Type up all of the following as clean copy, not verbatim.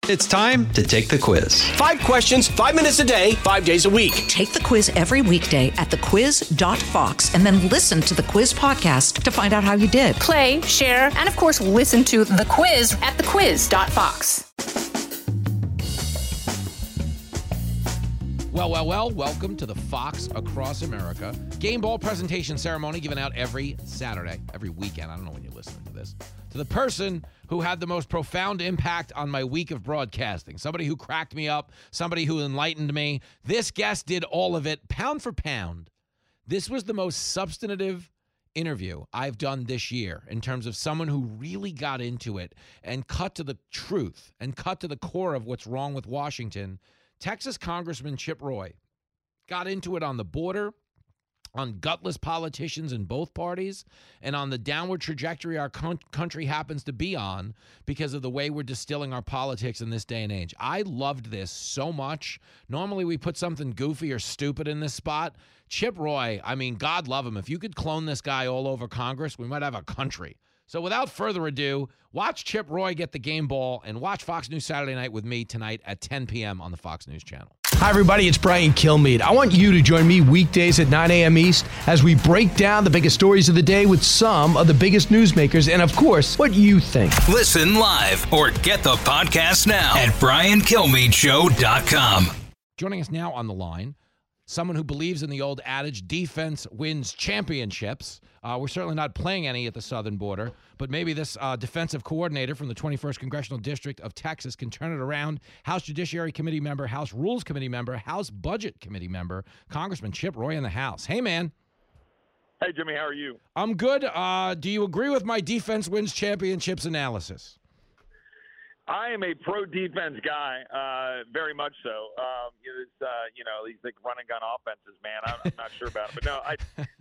It's time to take the quiz. 5 questions, 5 minutes a day, 5 days a week. Take the quiz every weekday at thequiz.fox and then listen to the quiz podcast to find out how you did. Play, share, and of course, listen to The Quiz at thequiz.fox. Well, welcome to the Fox Across America game ball presentation ceremony given out every Saturday, every weekend. I don't know when you're listening to this. To the person who had the most profound impact on my week of broadcasting, somebody who cracked me up, somebody who enlightened me. This guest did all of it, pound for pound. This was the most substantive interview I've done this year in terms of someone who really got into it and cut to the truth and cut to the core of what's wrong with Washington. Texas Congressman Chip Roy got into it on the border, on gutless politicians in both parties, and on the downward trajectory our country happens to be on because of the way we're distilling our politics in this day and age. I loved this so much. Normally we put something goofy or stupid in this spot. Chip Roy, I mean, God love him. If you could clone this guy all over Congress, we might have a country. So without further ado, watch Chip Roy get the game ball and watch Fox News Saturday Night with me tonight at 10 p.m. on the Fox News Channel. Hi, everybody. It's Brian Kilmeade. I want you to join me weekdays at 9 a.m. East as we break down the biggest stories of the day with some of the biggest newsmakers and, of course, what you think. Listen live or get the podcast now at BrianKilmeadeShow.com. Joining us now on the line, someone who believes in the old adage, defense wins championships. We're certainly not playing any at the southern border, but maybe this defensive coordinator from the 21st Congressional District of Texas can turn it around. House Judiciary Committee member, House Rules Committee member, House Budget Committee member, Congressman Chip Roy in the House. Hey, man. Hey, Jimmy, how are you? I'm good. Do you agree with my defense wins championships analysis? I am a pro-defense guy, very much so. These like run-and-gun offenses, man. I'm not sure about it. But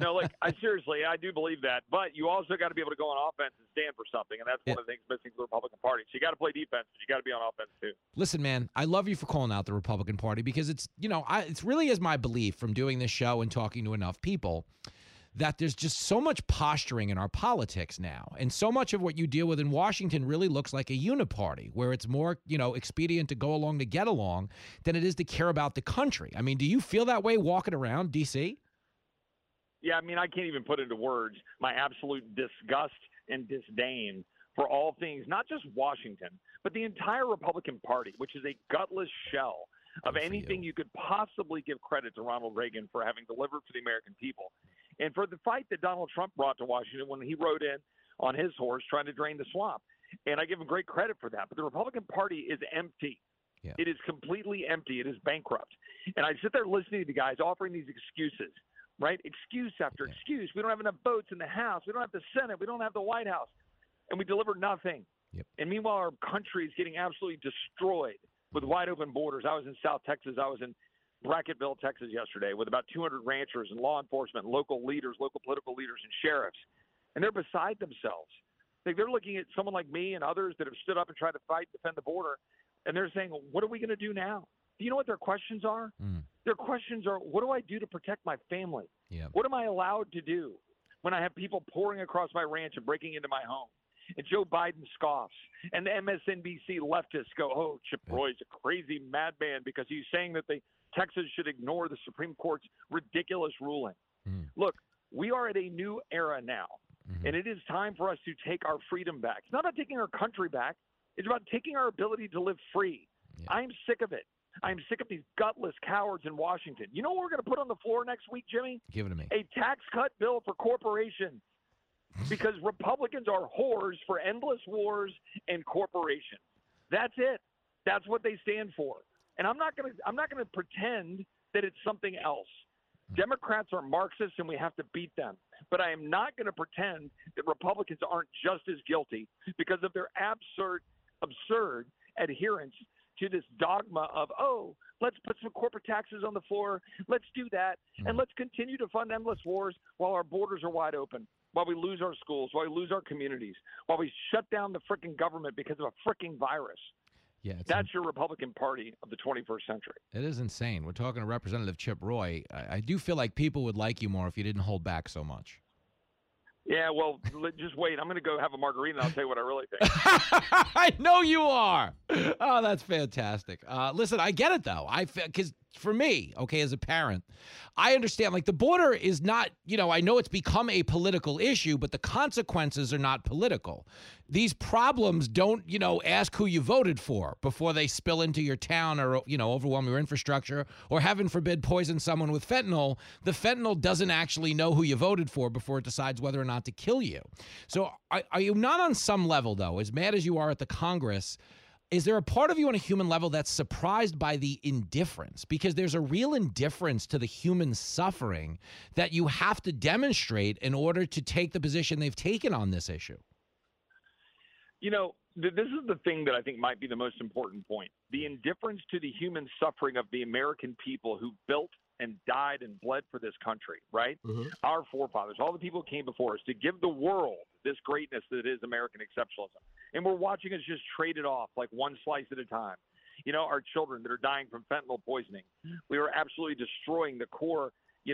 I seriously, I do believe that. But you also got to be able to go on offense and stand for something, and that's one of the things missing for the Republican Party. So you got to play defense, but you got to be on offense, too. Listen, man, I love you for calling out the Republican Party because it's really is my belief from doing this show and talking to enough people that there's just so much posturing in our politics now. And so much of what you deal with in Washington really looks like a uniparty, where it's more, expedient to go along to get along than it is to care about the country. I mean, do you feel that way walking around D.C.? Yeah, I mean, I can't even put into words my absolute disgust and disdain for all things, not just Washington, but the entire Republican Party, which is a gutless shell of anything you could possibly give credit to Ronald Reagan for having delivered for the American people. And for the fight that Donald Trump brought to Washington when he rode in on his horse trying to drain the swamp. And I give him great credit for that. But the Republican Party is empty. Yeah. It is completely empty. It is bankrupt. And I sit there listening to the guys offering these excuses, right? Excuse after excuse. We don't have enough votes in the House. We don't have the Senate. We don't have the White House. And we deliver nothing. Yep. And meanwhile, our country is getting absolutely destroyed with wide open borders. I was in South Texas. I was in Brackettville, Texas yesterday with about 200 ranchers and law enforcement, local leaders, local political leaders and sheriffs. And they're beside themselves. They're looking at someone like me and others that have stood up and tried to fight, defend the border. And they're saying, what are we going to do now? Do you know what their questions are? Their questions are, what do I do to protect my family? Yep. What am I allowed to do when I have people pouring across my ranch and breaking into my home? And Joe Biden scoffs. And the MSNBC leftists go, oh, Chip Roy's a crazy madman because he's saying that Texas should ignore the Supreme Court's ridiculous ruling. Look, we are at a new era now, and it is time for us to take our freedom back. It's not about taking our country back. It's about taking our ability to live free. Yeah. I'm sick of it. I'm sick of these gutless cowards in Washington. You know what we're going to put on the floor next week, Jimmy? Give it to me. A tax cut bill for corporations. Because Republicans are whores for endless wars and corporations. That's it. That's what they stand for. And I'm not going to pretend that it's something else. Democrats are Marxists and we have to beat them. But I am not going to pretend that Republicans aren't just as guilty because of their absurd adherence to this dogma of, oh, let's put some corporate taxes on the floor. Let's do that. And let's continue to fund endless wars while our borders are wide open, while we lose our schools, while we lose our communities, while we shut down the frickin' government because of a frickin' virus. Yeah, that's your Republican Party of the 21st century. It is insane. We're talking to Representative Chip Roy. I do feel like people would like you more if you didn't hold back so much. Yeah, well, just wait. I'm going to go have a margarita, and I'll tell you what I really think. I know you are. Oh, that's fantastic. Listen, I get it, though. Because for me, okay, as a parent, I understand, like, the border is not, I know it's become a political issue, but the consequences are not political. These problems don't, ask who you voted for before they spill into your town or, overwhelm your infrastructure or, heaven forbid, poison someone with fentanyl. The fentanyl doesn't actually know who you voted for before it decides whether or not to kill you. So are you not on some level, though, as mad as you are at the Congress, is there a part of you on a human level that's surprised by the indifference? Because there's a real indifference to the human suffering that you have to demonstrate in order to take the position they've taken on this issue. This is the thing that I think might be the most important point. The indifference to the human suffering of the American people who built and died and bled for this country, right? Mm-hmm. Our forefathers, all the people who came before us to give the world this greatness that is American exceptionalism. And we're watching us just trade it off like one slice at a time. Our children that are dying from fentanyl poisoning. We are absolutely destroying the core,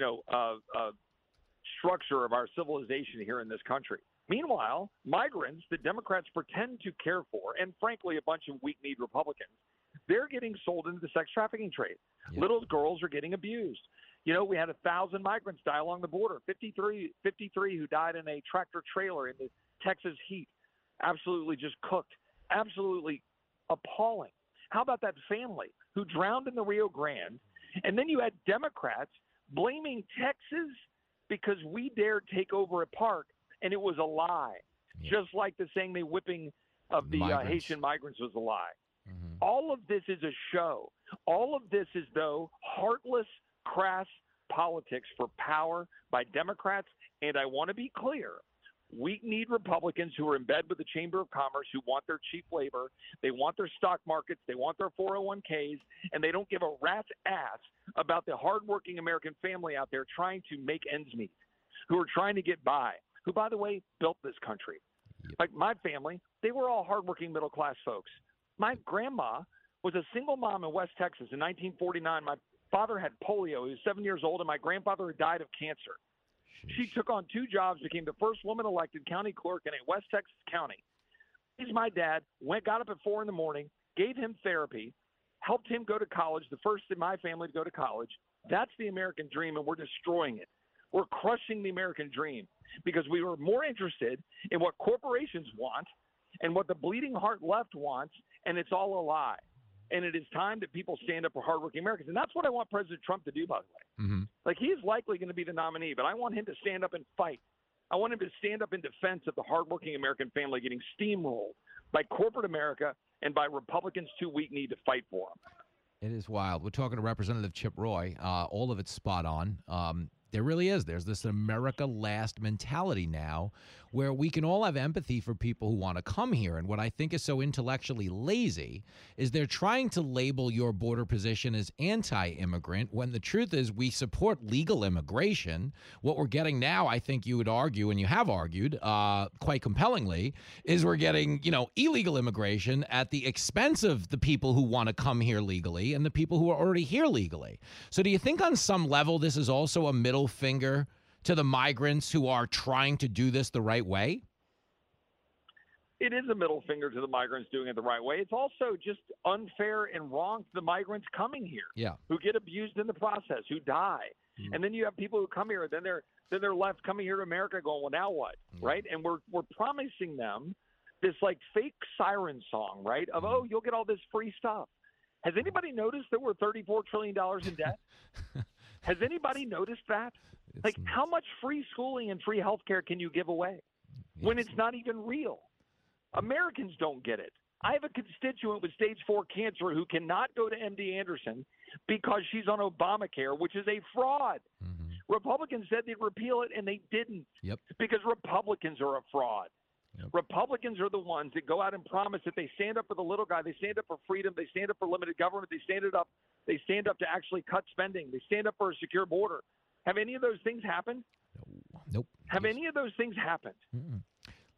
structure of our civilization here in this country. Meanwhile, migrants that Democrats pretend to care for, and frankly, a bunch of weak-kneed Republicans, they're getting sold into the sex trafficking trade. Yep. Little girls are getting abused. We had 1,000 migrants die along the border, 53 who died in a tractor trailer in the Texas heat, absolutely just cooked, absolutely appalling. How about that family who drowned in the Rio Grande? And then you had Democrats blaming Texas because we dared take over a park, and it was a lie, just like the Sangme whipping of the Haitian migrants was a lie. Mm-hmm. All of this is a show. All of this is, though, heartless, crass politics for power by Democrats. And I want to be clear, weak-kneed Republicans who are in bed with the Chamber of Commerce, who want their cheap labor, they want their stock markets, they want their 401ks, and they don't give a rat's ass about the hardworking American family out there trying to make ends meet, who are trying to get by, who, by the way, built this country. Yep. Like my family, they were all hardworking middle-class folks. My grandma was a single mom in West Texas in 1949. My father had polio. He was 7 years old, and my grandfather had died of cancer. She took on 2 jobs, became the first woman elected county clerk in a West Texas county. He's my dad, got up at 4 a.m, gave him therapy, helped him go to college, the first in my family to go to college. That's the American dream, and we're destroying it. We're crushing the American dream because we were more interested in what corporations want and what the bleeding heart left wants, and it's all a lie. And it is time that people stand up for hardworking Americans. And that's what I want President Trump to do, by the way. Mm-hmm. Like, he is likely going to be the nominee, but I want him to stand up and fight. I want him to stand up in defense of the hardworking American family getting steamrolled by corporate America and by Republicans too weak-kneed to fight for them. It is wild. We're talking to Representative Chip Roy. All of it's spot on. There really is. There's this America last mentality now where we can all have empathy for people who want to come here. And what I think is so intellectually lazy is they're trying to label your border position as anti-immigrant when the truth is we support legal immigration. What we're getting now, I think you would argue, and you have argued quite compellingly, is we're getting, illegal immigration at the expense of the people who want to come here legally and the people who are already here legally. So do you think on some level this is also a middle finger to the migrants who are trying to do this the right way? It is a middle finger to the migrants doing it the right way. It's also just unfair and wrong to the migrants coming here, who get abused in the process, who die. Mm-hmm. And then you have people who come here, then they're left coming here to America going, well, now what, right? And we're promising them this like fake siren song, right, of, oh, you'll get all this free stuff. Has anybody noticed that we're $34 trillion in debt? Has anybody noticed that? Like, how much free schooling and free health care can you give away when it's not even real? Americans don't get it. I have a constituent with stage 4 cancer who cannot go to MD Anderson because she's on Obamacare, which is a fraud. Mm-hmm. Republicans said they'd repeal it, and they didn't because Republicans are a fraud. Yep. Republicans are the ones that go out and promise that they stand up for the little guy. They stand up for freedom. They stand up for limited government. They stand up to actually cut spending. They stand up for a secure border. Have any of those things happened? Nope. Have any of those things happened? Mm-mm.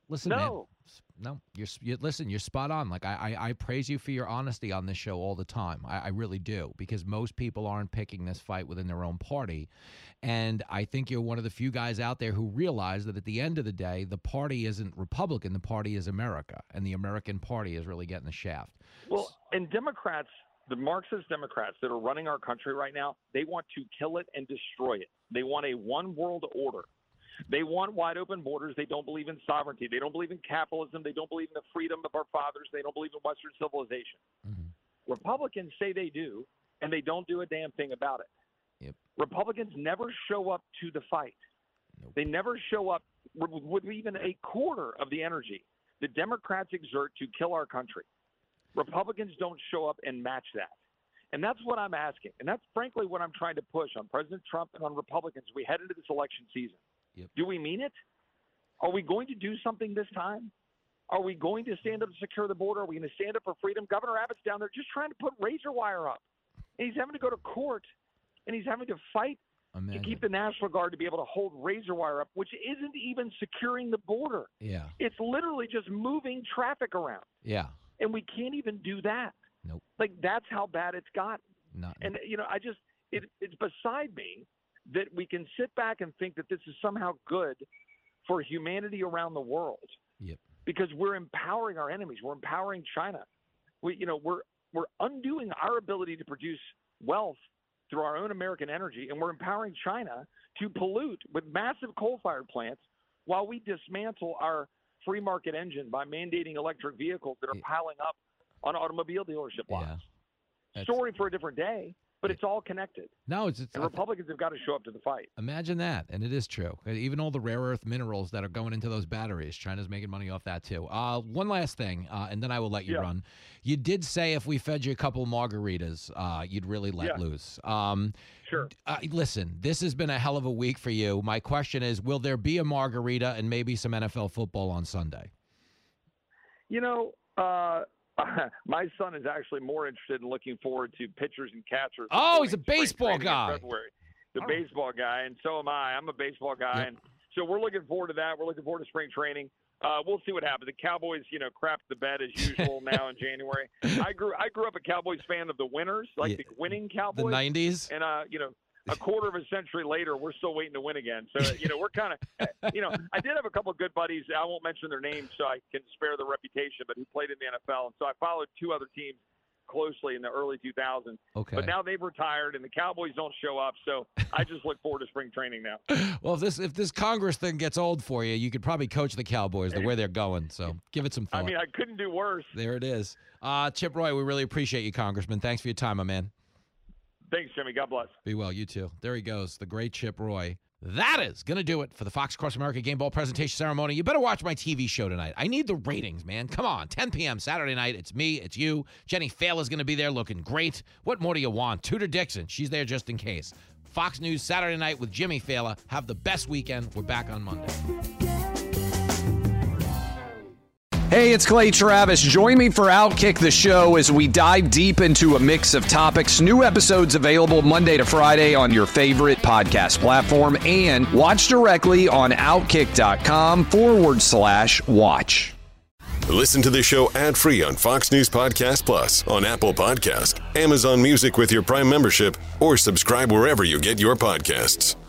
Listen, No. man. No, you're spot on. Like I praise you for your honesty on this show all the time. I really do, because most people aren't picking this fight within their own party. And I think you're one of the few guys out there who realize that at the end of the day, the party isn't Republican, the party is America, and the American party is really getting the shaft. Well, and Democrats, the Marxist Democrats that are running our country right now, they want to kill it and destroy it. They want a one world order. They want wide open borders. They don't believe in sovereignty. They don't believe in capitalism. They don't believe in the freedom of our fathers. They don't believe in Western civilization. Mm-hmm. Republicans say they do, and they don't do a damn thing about it. Yep. Republicans never show up to the fight. Nope. They never show up with even a quarter of the energy the Democrats exert to kill our country. Republicans don't show up and match that. And that's what I'm asking. And that's frankly what I'm trying to push on President Trump and on Republicans. We head into this election season. Yep. Do we mean it? Are we going to do something this time? Are we going to stand up to secure the border? Are we going to stand up for freedom? Governor Abbott's down there just trying to put razor wire up. And he's having to go to court, and he's having to fight to keep the National Guard to be able to hold razor wire up, which isn't even securing the border. Yeah. It's literally just moving traffic around. Yeah. And we can't even do that. Nope. Like, that's how bad it's gotten. And, you know, it's beside me that we can sit back and think that this is somehow good for humanity around the world. Yep. Because we're empowering our enemies. We're empowering China. We're undoing our ability to produce wealth through our own American energy, and we're empowering China to pollute with massive coal-fired plants while we dismantle our free market engine by mandating electric vehicles that are piling up on automobile dealership lots. Yeah. Story for a different day. But it's all connected. No, and Republicans have got to show up to the fight. Imagine that, and it is true. Even all the rare earth minerals that are going into those batteries, China's making money off that too. One last thing, and then I will let you run. You did say if we fed you a couple margaritas, you'd really let loose. Sure. Listen, this has been a hell of a week for you. My question is, will there be a margarita and maybe some NFL football on Sunday? You know, my son is actually more interested in looking forward to pitchers and catchers. Oh, he's a baseball guy. The baseball guy, and so am I. I'm a baseball guy, and so we're looking forward to that. We're looking forward to spring training. We'll see what happens. The Cowboys, crapped the bed as usual now in January. I grew up a Cowboys fan of the winners, like the winning Cowboys. The 90s. And, a quarter of a century later, we're still waiting to win again. So, we're kind of, I did have a couple of good buddies. I won't mention their names so I can spare their reputation, but who played in the NFL. And so I followed two other teams closely in the early 2000s. Okay. But now they've retired and the Cowboys don't show up. So I just look forward to spring training now. Well, if this Congress thing gets old for you, you could probably coach the Cowboys the way they're going. So give it some thought. I mean, I couldn't do worse. There it is. Chip Roy, we really appreciate you, Congressman. Thanks for your time, my man. Thanks, Jimmy. God bless. Be well. You too. There he goes, the great Chip Roy. That is going to do it for the Fox Across America Game Ball presentation ceremony. You better watch my TV show tonight. I need the ratings, man. Come on. 10 p.m. Saturday night. It's me. It's you. Jenny Faila's going to be there looking great. What more do you want? Tudor Dixon. She's there just in case. Fox News Saturday night with Jimmy Faila. Have the best weekend. We're back on Monday. Hey, it's Clay Travis. Join me for Outkick the Show as we dive deep into a mix of topics. New episodes available Monday to Friday on your favorite podcast platform and watch directly on Outkick.com/watch. Listen to the show ad-free on Fox News Podcast Plus, on Apple Podcast, Amazon Music with your Prime membership, or subscribe wherever you get your podcasts.